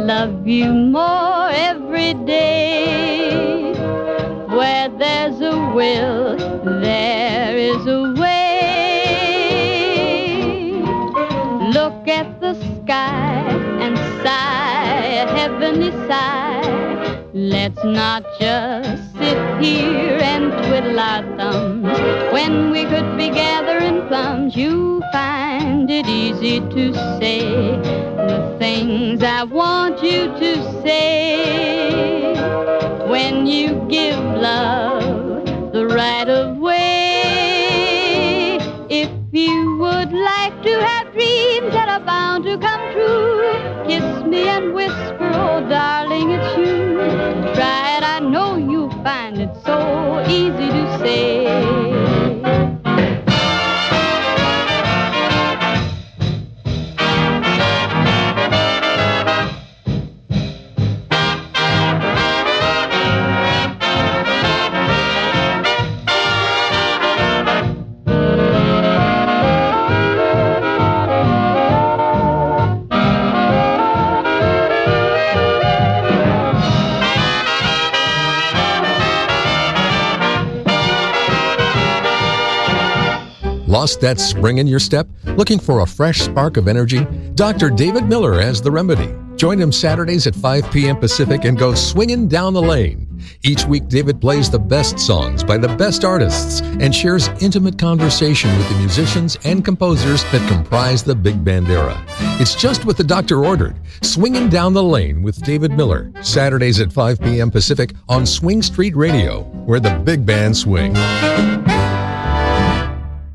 love you more every day. Where there's a will, there is a way. Look at the sky and sigh a heavenly sigh. Let's not just sit here and twiddle our thumbs when we could be gathering plums. You find it easy to say the things I want you to say when you give love the right of way. If you would like to have dreams that are bound to come true, kiss me and whisper, oh darling, it's you. Try it, I know you'll find it so easy to say. Lost that spring in your step? Looking for a fresh spark of energy? Dr. David Miller has the remedy. Join him Saturdays at 5 p.m. Pacific and go swinging down the lane. Each week, David plays the best songs by the best artists and shares intimate conversation with the musicians and composers that comprise the big band era. It's just what the doctor ordered. Swinging Down the Lane with David Miller. Saturdays at 5 p.m. Pacific on Swing Street Radio, where the big band swing.